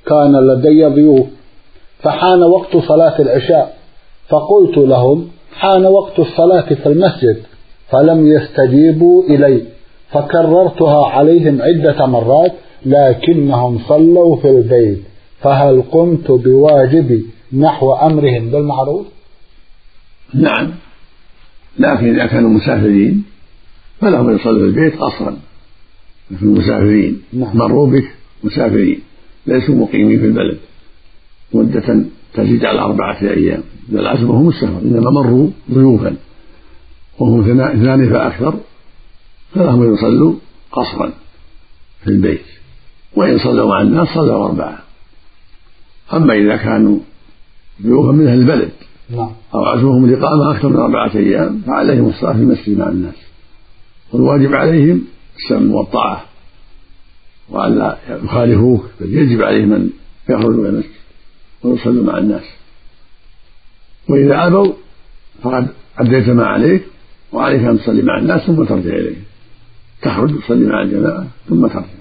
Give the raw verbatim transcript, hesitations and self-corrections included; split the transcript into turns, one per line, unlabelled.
كان لدي ضيوف فحان وقت صلاة العشاء، فقلت لهم حان وقت الصلاة في المسجد، فلم يستجيبوا إلي، فكررتها عليهم عدة مرات لكنهم صلوا في البيت، فهل قمت بواجبي نحو أمرهم بالمعروف؟
نعم، لكن إذا كانوا مسافرين فلهم يصلوا في البيت قصرا، في المسافرين
نعم.
مروا بك مسافرين ليسوا مقيمين في البلد مدة تزيد على أربعة أيام، بل عزمهم السفر، إنما مروا ضيوفا وهم اثنان فأكثر فلهم يصلوا قصرا في البيت، وإن صلوا مع الناس صلوا أربعة. أما إذا كانوا ضيوفا من أهل البلد أو عزمهم الإقامة أكثر من أربعة أيام فعليهم الصلاة في المسجد مع الناس، والواجب عليهم السمع والطاعة وألا يخالفوك، بل يجب عليهم أن يخرجوا إلى المسجد ويصلوا مع الناس، وإذا أبوا فقد أديت ما عليك وعليك أن تصلي مع الناس ثم ترجع إليه، تخرج تصلي مع الجماعة ثم ترجع.